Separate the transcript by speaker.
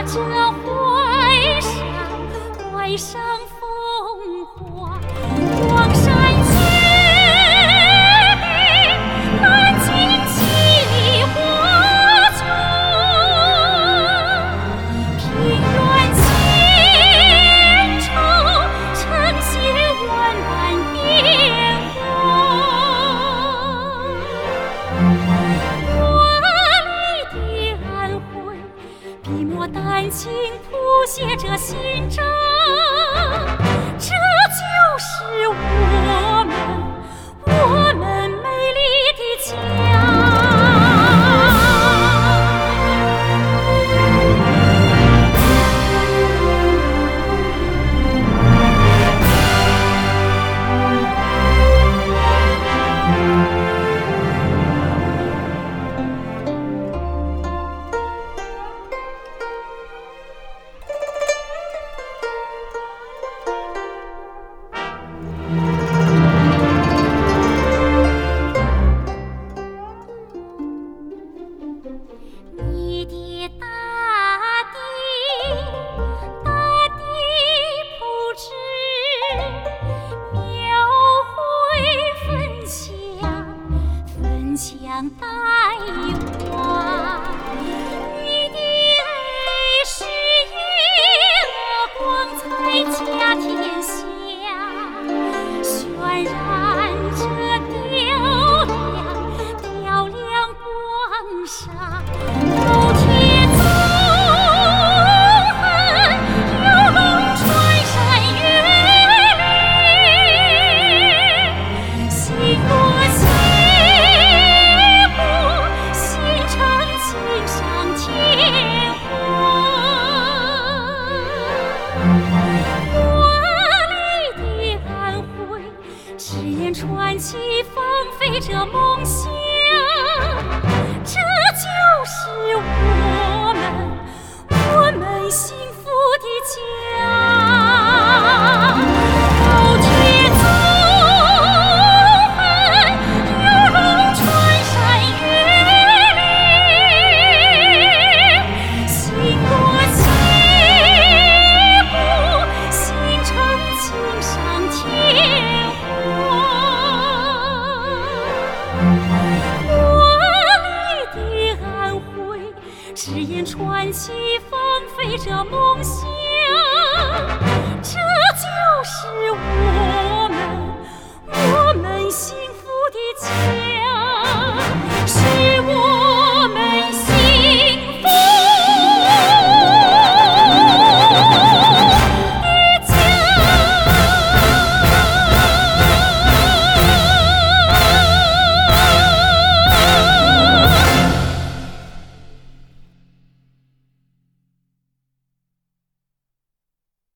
Speaker 1: 这淮上风华，黄山绝壁，蓝尽千里花丛，平原千愁，呈现万般变化。华丽的安徽，笔墨丹青谱写着心章，这就是我们美丽的家。你的大地铺纸，描绘焚香带花。你的泪是夜光彩甲天下，渲染着雕亮光沙。头铁纵横，游龙穿山越岭，星落西部，星辰锦上添花。华丽的安徽，只言传奇，放飞着梦想，这就是我们幸福的家。头铁纵横，游龙穿山越岭，星落西部，星辰锦上添花。只言传奇，放飞着梦想，这就是我们幸